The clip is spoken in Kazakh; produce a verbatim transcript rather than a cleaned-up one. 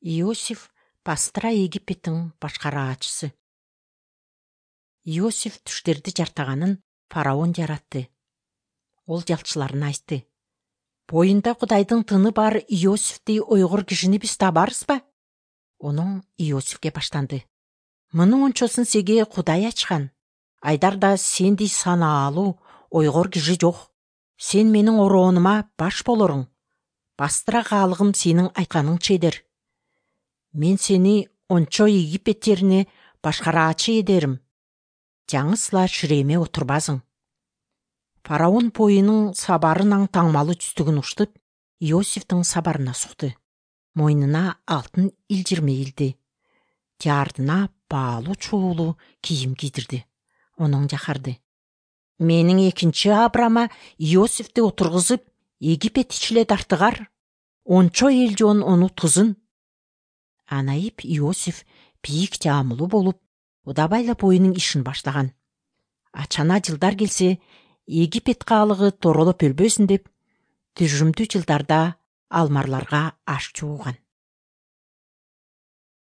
Иосиф пастыра Египеттің башкараачысы. Иосиф түштерді жартағанын фараон жаратты. Ол жалчыларына айтты: «Бойында Кудайдың тыны бар Иосифти ойгор кишини биз табарыз ба?» Оның Иосифке баштанды: «Мунун ончосын сеге Кудай ачкан. Айдарда сенди санаалуу ойгор киши жок. Сен менің орооныма баш болоруң. Бастыра каалыгым сенің айтканың чедер. Мен сени ончо Египет жерине башкараачы едерим. Жаңысла шүреме отурбазың». Фараон бойының сабарынан таңмалы түстігін уштуп, Иосифтің сабарына сукты. Мойнына алтын илжирме илди. Жардына баалуу чуулуу кийим кийдирди. Оның жакарды: «Менің экинчи абрама Иосифти отургузуп, Египет ичиле тартыгар. Ончо эл жоон ону тузун». Анайып Иосиф бийик жаамылуу болуп, удабайла боюнун ишин баштаган. Ачана жылдар келсе, Египет каалыгы торолоп өлбөсүн деп, түжүмдүү жылдарда алмарларга аш жууган.